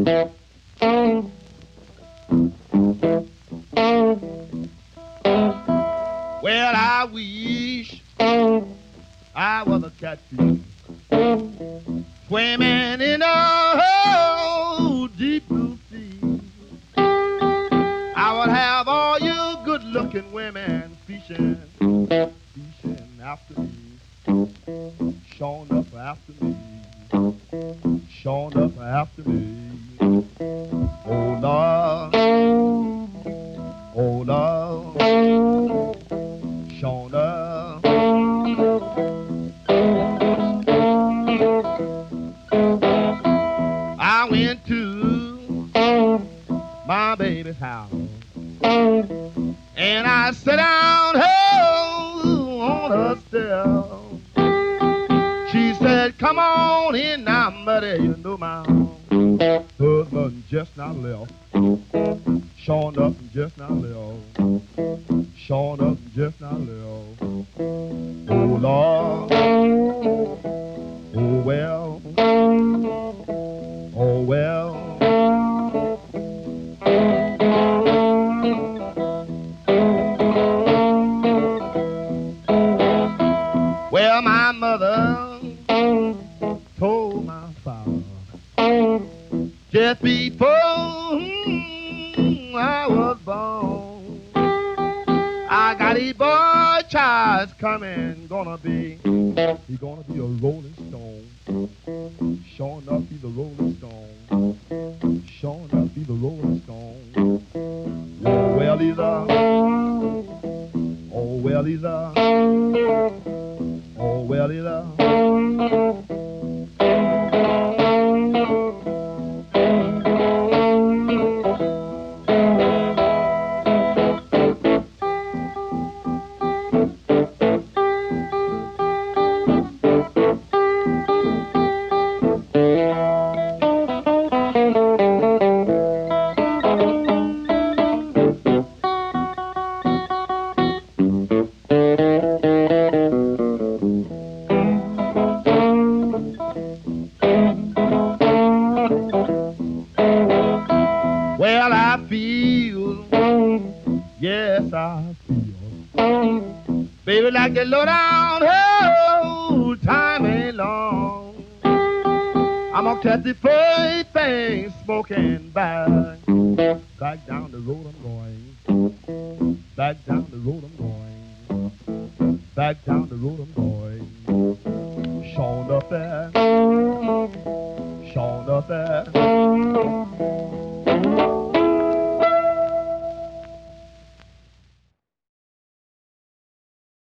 Well, I wish I was a catfish swimming in a deep blue sea. I would have all you good-looking women fishing after me, showing up after me, showing up after me. Oh Lord, oh Lord, showing up. I went to my baby's house and I sat down on her step. She said, "Come on in now, buddy. You know my husband just not left. Showing up and just not left. Showing up and just not left. Oh Lord, oh well, oh well." Well, my mother told my father just before I was born, I got a boy child coming, he gonna be a rolling stone. Sure enough, he's a rolling stone. Sure enough, he's a rolling stone. Oh well, he's a, oh well, he's a, oh well, he's a. Well, I feel, yes, I feel, baby, like the low down, oh, time ain't long. I'm gonna catch the first thing smoking back down the road I'm going, back down the road I'm going, back down the road I'm going. Showing up there, showing up there.